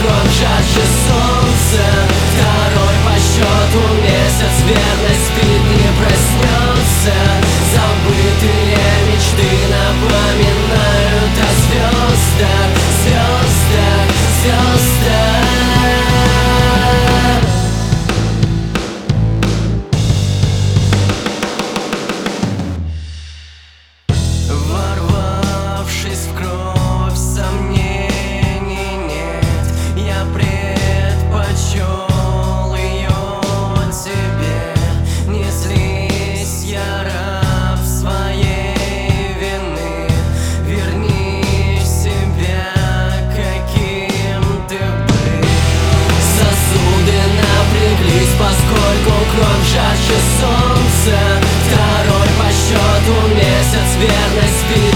кровь жарче солнца. Второй по счету месяц, верность спит, не проснется. Забытые мечты напоминают о звездах, звездах, звездах. Ворвавшись в кровь, сомнений нет. Я предпочел ее тебе. Не злись, я раб своей вины. Верни себя, каким ты был. Сосуды напряглись, поскольку кровь жарче солнца. Второй по счету месяц, верность спит.